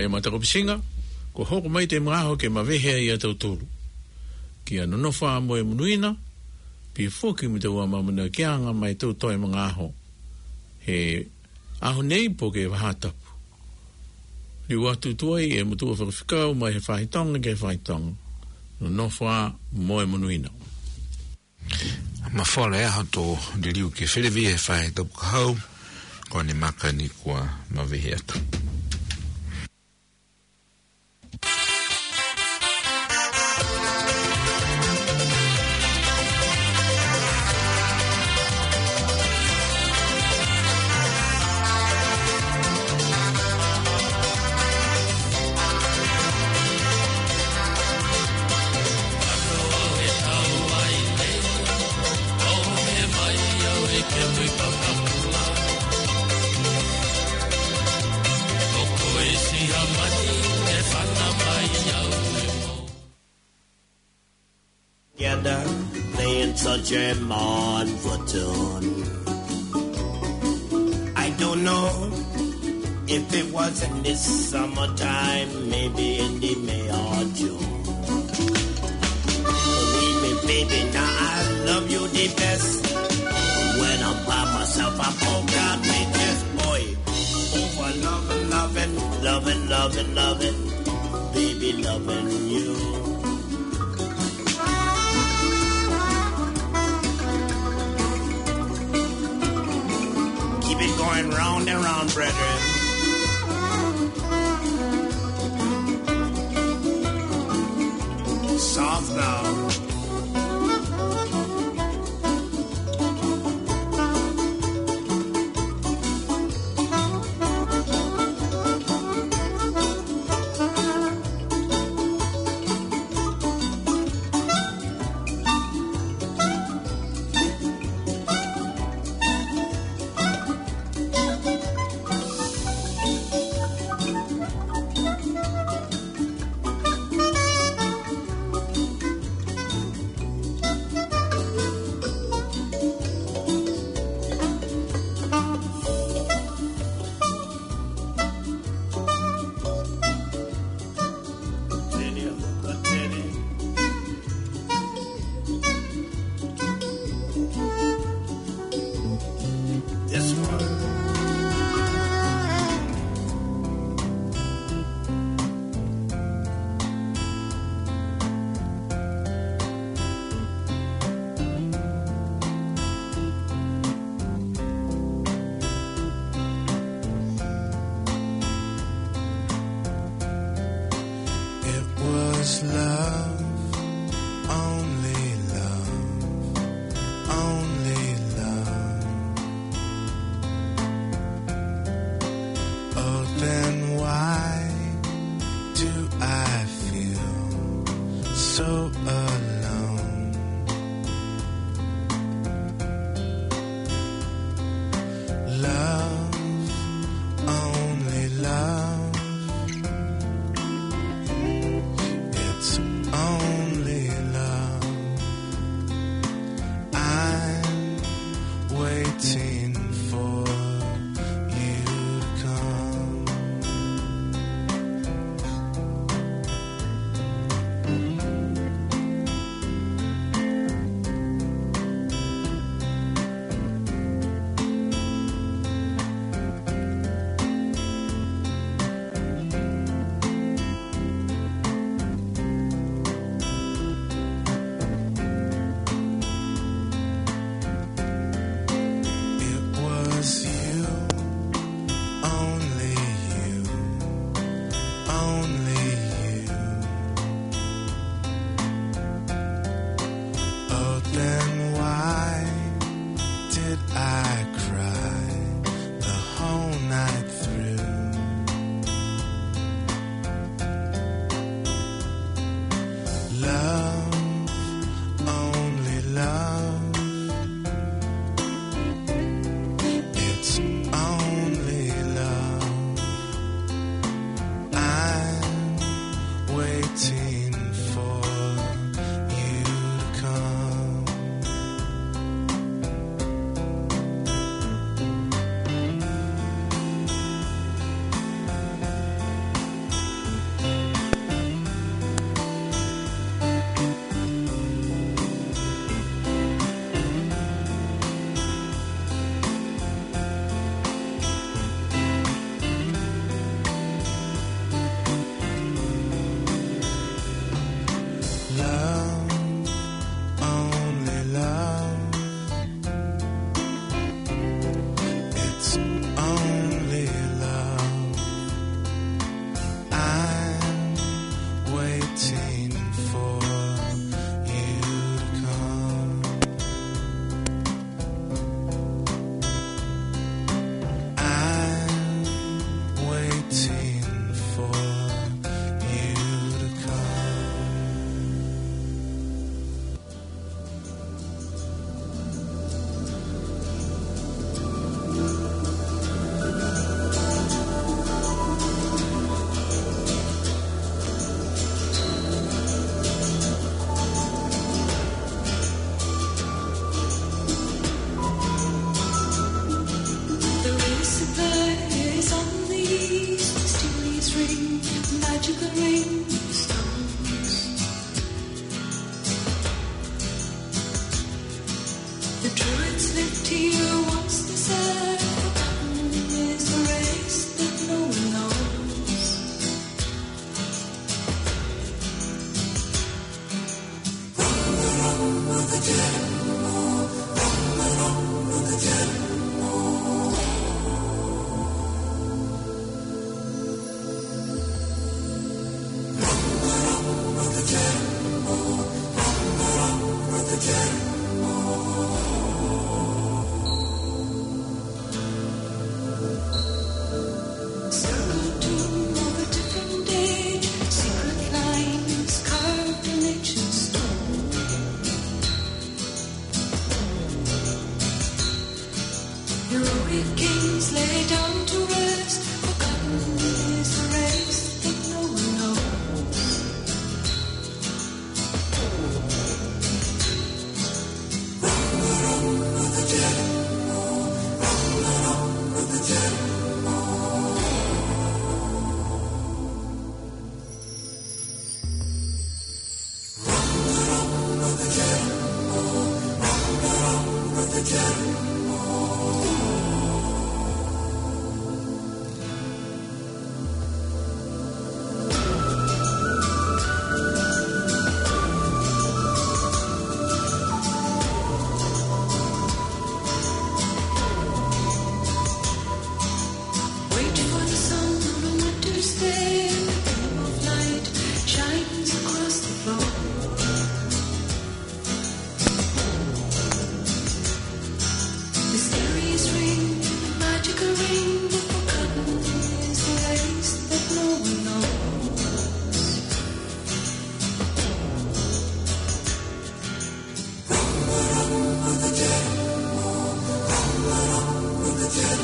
Kaya matako pisinga, ko hoko mai te mga ke mawehea i atau tolu. Ki anu nofa mo e munuina, pi foki mi te ua mamuna kianga mai tau toi mga aho. He aho nei po ke wahatapu. Li watu tuai e mutua whakawhikau mai he whahitonga ke whahitonga. No nofa mo e munuina. Ma fole e aho tō li riu ke whilevi e whahitapu kahau, ko ne maka ni kua mawehe atu. Playing such a mournful tune. I don't know if it was in this summertime, maybe in the May or June. Believe me, baby, now I love you the best. When I'm by myself, I poke out my chest, boy. Over loving, loving, loving, loving, loving, baby, loving you. Going round and round, brethren. Soft now. lay down to rest. Forgotten is the race that no one knows. Run, run with the jet. Run, run with the jet. Run, run with the jet. Run, run with the jet. Wait for the sun on a winter's day. A beam of light shines across the floor. Mysterious ring, magical ring, but forgotten is the race that no one knows. Run, run with the jet. Run, run with the jet.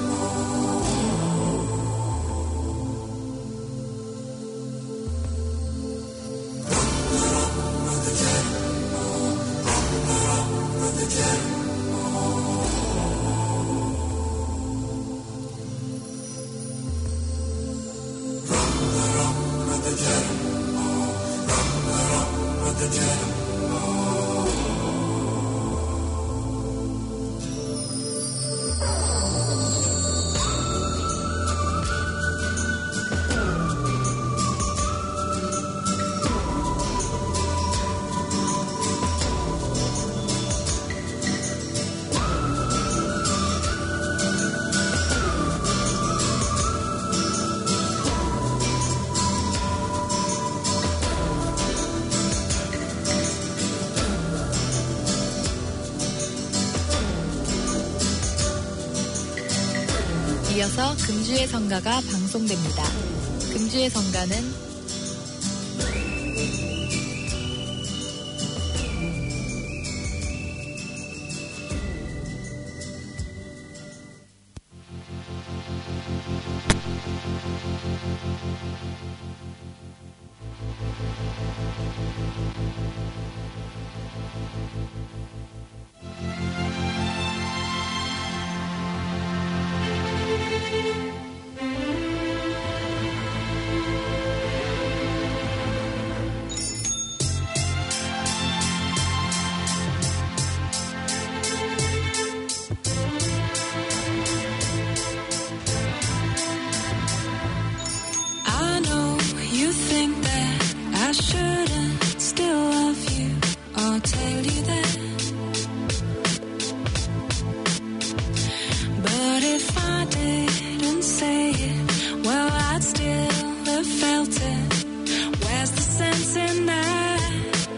이어서 금주의 성가가 방송됩니다. 금주의 성가는 I know you think that I shouldn't still love you or tell you that. But if I didn't say it, well, I'd still have felt it. Where's the sense in that?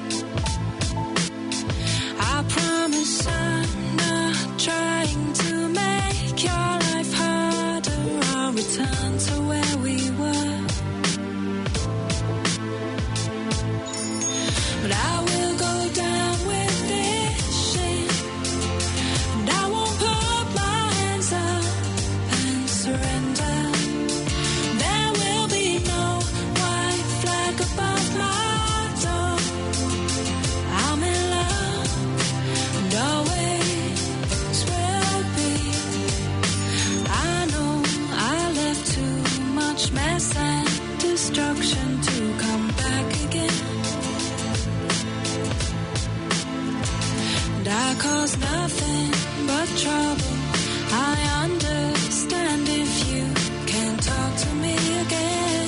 I promise I'm not trying to make your life harder. I'll return to where we were. But I will go down with this shit, and I won't put my hands up and surrender. There will be no white flag above my door. I'm in love and always will be. I know I left too much mess and destruction to come back again. And I caused nothing but trouble. I understand if you can't talk to me again.